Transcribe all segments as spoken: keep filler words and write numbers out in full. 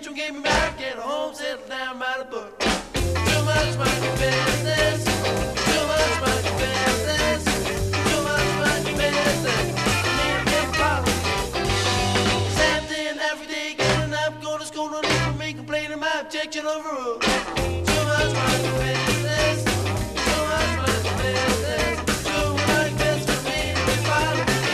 rich one gave me back, get a home, settle down by the book. Too much monkey business, too much monkey business, too much monkey business. I need a big bottle. Same thing every day, getting up, going to school, don't even me complaining, my objection overruled. Too much monkey business, too much monkey business, too much business for me to be following you.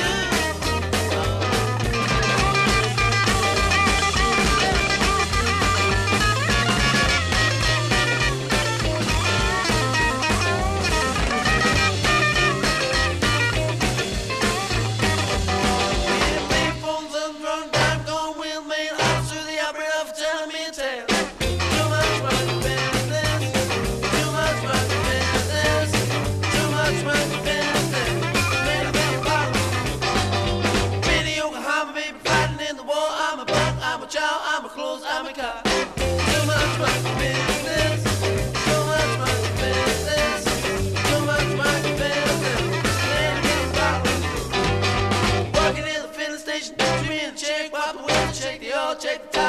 I'm a clothes, I'm a car. Too much monkey business, too much monkey business, too much monkey business. Lady get a bottle. Walking in the filling station, give me a check, wipe away the check, they all check the time.